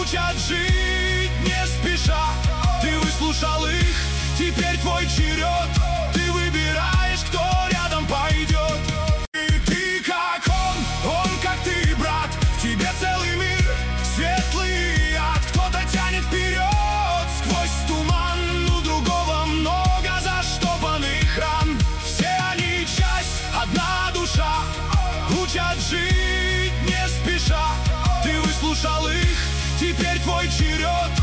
учат жить не спеша. Ты выслушал их, теперь твой черед. Ты выбираешь, кто рядом пойдет. И ты как он как ты, брат. В тебе целый мир, светлый ад. Кто-то тянет вперед сквозь туман, у другого много заштопанных ран. Все они часть, одна душа, учат жить не спеша. Ты выслушал их, теперь твой черед.